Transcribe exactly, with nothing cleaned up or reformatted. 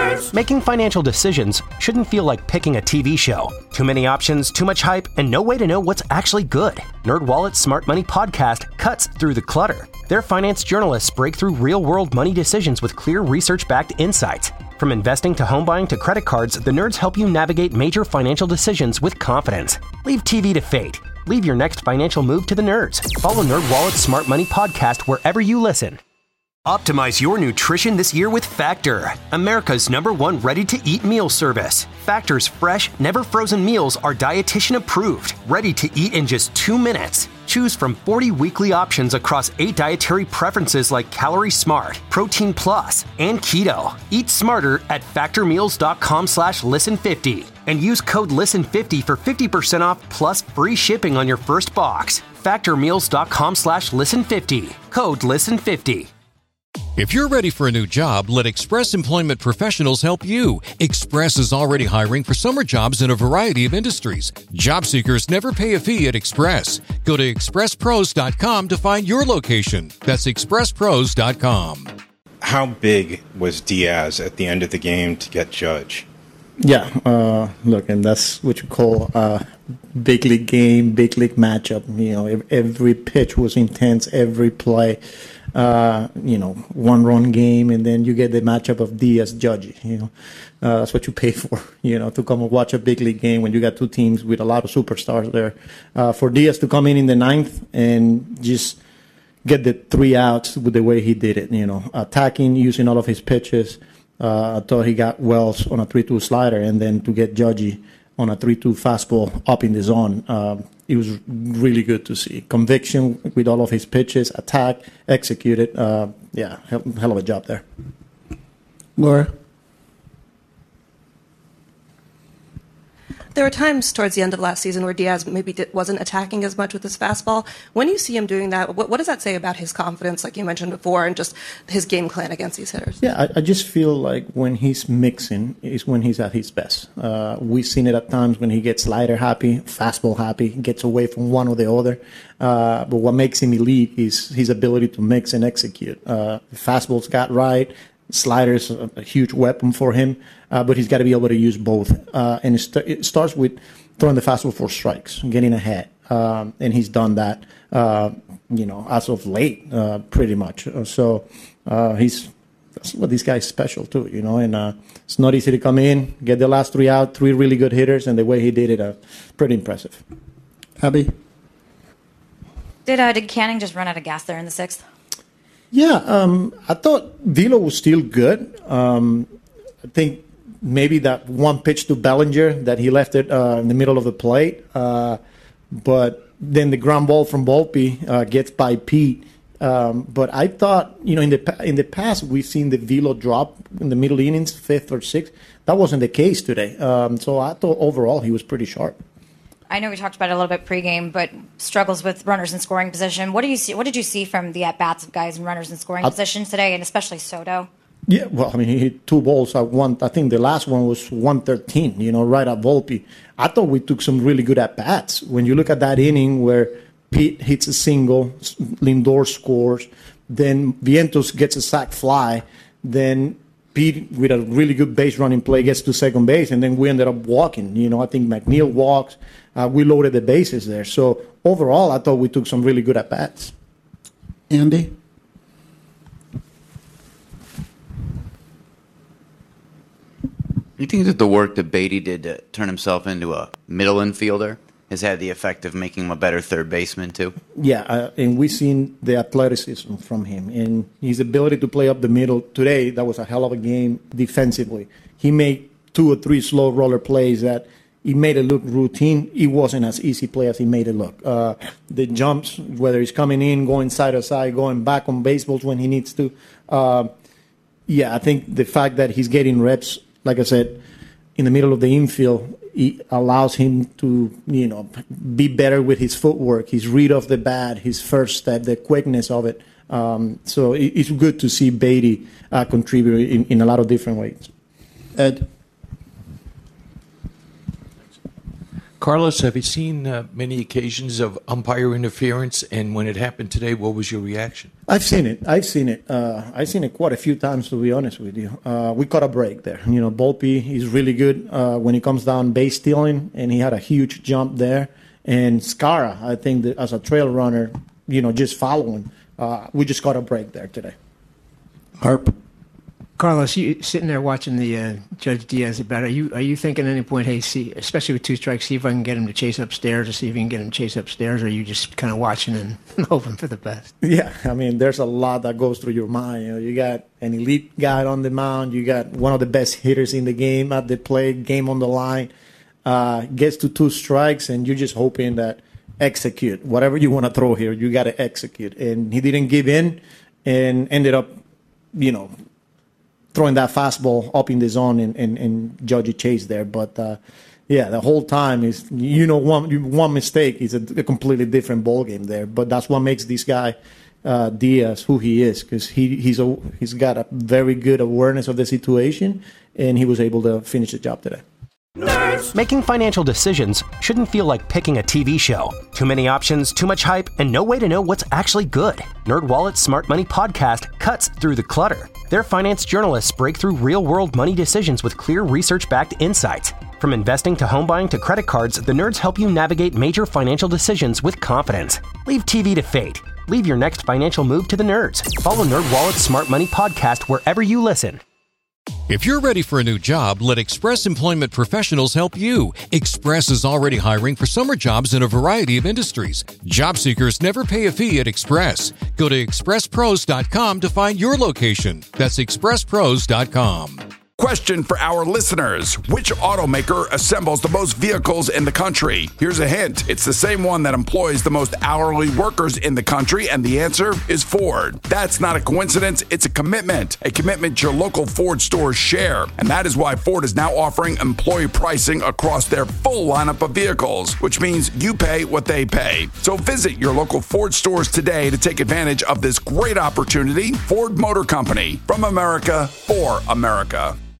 Nerds! Making financial decisions shouldn't feel like picking a T V show. Too many options, too much hype, and no way to know what's actually good. NerdWallet's Smart Money podcast cuts through the clutter. Their finance journalists break through real-world money decisions with clear research-backed insights. From investing to home buying to credit cards, the nerds help you navigate major financial decisions with confidence. Leave T V to fate. Leave your next financial move to the nerds. Follow NerdWallet's Smart Money podcast wherever you listen. Optimize your nutrition this year with Factor, America's number one ready-to-eat meal service. Factor's fresh, never-frozen meals are dietitian approved, ready to eat in just two minutes. Choose from forty weekly options across eight dietary preferences like Calorie Smart, Protein Plus, and Keto. Eat smarter at factormeals.com slash listen50 and use code listen fifty for fifty percent off plus free shipping on your first box. factormeals.com slash listen50. Code listen fifty. If you're ready for a new job, let Express Employment Professionals help you. Express is already hiring for summer jobs in a variety of industries. Job seekers never pay a fee at Express. Go to express pros dot com to find your location. That's express pros dot com. How big was Diaz at the end of the game to get Judge? Yeah, uh, look, and that's what you call a big league game, big league matchup. You know, every pitch was intense, every play. Uh, you know, one-run game, and then you get the matchup of Diaz Judge. You know, uh, that's what you pay for. You know, to come and watch a big league game when you got two teams with a lot of superstars there. Uh, for Diaz to come in in the ninth and just get the three outs with the way he did it. You know, attacking, using all of his pitches. Uh, I thought he got Wells on a three two slider, and then to get Judge on a three two fastball up in the zone. Um, It was really good to see. Conviction with all of his pitches, attack, executed. Uh, yeah, hell, hell of a job there. Laura? There were times towards the end of last season where Diaz maybe did, wasn't attacking as much with his fastball. When you see him doing that, what, what does that say about his confidence, like you mentioned before, and just his game plan against these hitters? Yeah, I, I just feel like when he's mixing is when he's at his best. Uh, we've seen it at times when he gets slider happy, fastball happy, gets away from one or the other. Uh, but what makes him elite is his ability to mix and execute. Uh, the fastball's got right. Slider's a, a huge weapon for him, uh, but he's got to be able to use both. Uh, and it, st- it starts with throwing the fastball for strikes, getting ahead. Um, and he's done that, uh, you know, as of late, uh, pretty much. So uh, he's that's what this guy's special too, you know. And uh, it's not easy to come in, get the last three out, three really good hitters, and the way he did it, uh, pretty impressive. Abby? Did uh, did Canning just run out of gas there in the sixth? Yeah, um, I thought Velo was still good. Um, I think maybe that one pitch to Bellinger that he left it uh, in the middle of the plate. Uh, but then the ground ball from Volpe uh, gets by Pete. Um, but I thought, you know, in the in the past we've seen the Velo drop in the middle innings, fifth or sixth. That wasn't the case today. Um, so I thought overall he was pretty sharp. I know we talked about it a little bit pregame, but struggles with runners in scoring position. What do you see? What did you see from the at bats of guys and runners in scoring uh, positions today, and especially Soto? Yeah, well, I mean, he hit two balls at one. I think the last one was one thirteen. You know, right at Volpe. I thought we took some really good at bats. When you look at that inning where Pete hits a single, Lindor scores, then Vientos gets a sac fly, then Pete with a really good base running play gets to second base, and then we ended up walking. You know, I think McNeil walks. Uh, we loaded the bases there. So overall, I thought we took some really good at bats. Andy? You think that the work that Beatty did to turn himself into a middle infielder has had the effect of making him a better third baseman too? Yeah, uh, and we've seen the athleticism from him and his ability to play up the middle. Today, that was a hell of a game defensively. He made two or three slow roller plays that he made it look routine. It wasn't as easy play as he made it look. Uh, the jumps, whether he's coming in, going side to side, going back on baseballs when he needs to. Uh, yeah, I think the fact that he's getting reps, like I said, in the middle of the infield, it allows him to, you know, be better with his footwork, his read of the bat, his first step, the quickness of it. Um, so it, it's good to see Beatty uh, contribute in, in a lot of different ways. Ed? Carlos, have you seen uh, many occasions of umpire interference? And when it happened today, what was your reaction? I've seen it. I've seen it. Uh, I've seen it quite a few times, to be honest with you. Uh, we caught a break there. You know, Volpe is really good uh, when he comes down base stealing, and he had a huge jump there. And Skara, I think that as a trail runner, you know, just following, uh, we just caught a break there today. Harp. Carlos, you sitting there watching the uh, Judge Diaz at bat, are you are you thinking at any point, hey, see, especially with two strikes, see if I can get him to chase upstairs, or see if you can get him to chase upstairs, or are you just kind of watching and hoping for the best? Yeah, I mean, there's a lot that goes through your mind. You know, you got an elite guy on the mound, you got one of the best hitters in the game at the plate, game on the line, uh, gets to two strikes, and you're just hoping that execute. Whatever you want to throw here, you got to execute. And he didn't give in and ended up, you know, throwing that fastball up in the zone and, and, and Judge chase there. But, uh, yeah, the whole time is, you know, one one mistake is a, a completely different ball game there. But that's what makes this guy, uh, Diaz, who he is, because he, he's, a, he's got a very good awareness of the situation, and he was able to finish the job today. Nerds. Making financial decisions shouldn't feel like picking a T V show. Too many options, too much hype, and no way to know what's actually good. NerdWallet's Smart Money Podcast cuts through the clutter. Their finance journalists break through real-world money decisions with clear research-backed insights. From investing to home buying to credit cards, the nerds help you navigate major financial decisions with confidence. Leave T V to fate. Leave your next financial move to the nerds. Follow NerdWallet's Smart Money Podcast wherever you listen. If you're ready for a new job, let Express Employment Professionals help you. Express is already hiring for summer jobs in a variety of industries. Job seekers never pay a fee at Express. Go to express pros dot com to find your location. That's express pros dot com. Question for our listeners. Which automaker assembles the most vehicles in the country? Here's a hint. It's the same one that employs the most hourly workers in the country, and the answer is Ford. That's not a coincidence. It's a commitment. A commitment your local Ford stores share. And that is why Ford is now offering employee pricing across their full lineup of vehicles, which means you pay what they pay. So visit your local Ford stores today to take advantage of this great opportunity. Ford Motor Company. From America, for America.